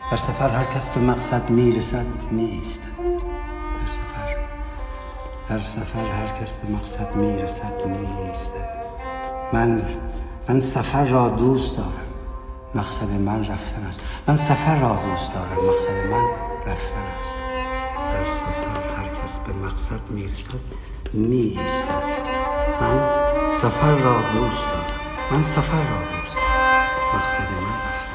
در سفر هر کس به مقصد میرسد میایستد. در سفر هر کس به مقصد میرسد میایستد. من سفر را دوست دارم، مقصد من رفتن است. من سفر را دوست دارم، مقصد من رفتن است. در سفر هر کس به مقصد میرسد میایستد. من سفر را دوست دارم، من سفر را دوست دارم، مقصد من رفتن.